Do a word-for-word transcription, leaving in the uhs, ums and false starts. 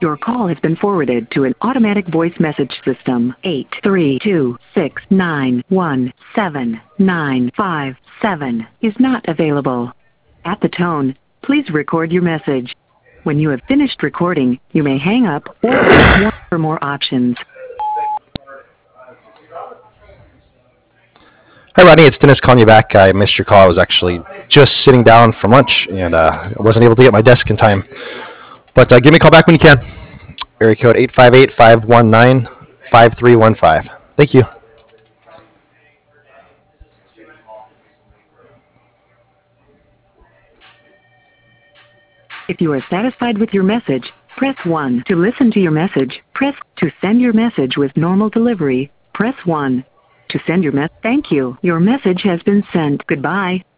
Your call has been forwarded to an automatic voice message system. eight three two, six nine one, seven nine five seven is not available. At the tone, please record your message. When you have finished recording, you may hang up or press one for more options. Hi, Rodney. It's Dennis calling you back. I missed your call. I was actually just sitting down from lunch and uh, I wasn't able to get my desk in time. But uh, give me a call back when you can. Area code eight five eight, five one nine, five three one five. Thank you. If you are satisfied with your message, press one. To listen to your message, press to send your message with normal delivery, press one. To send your message, thank you. Your message has been sent. Goodbye.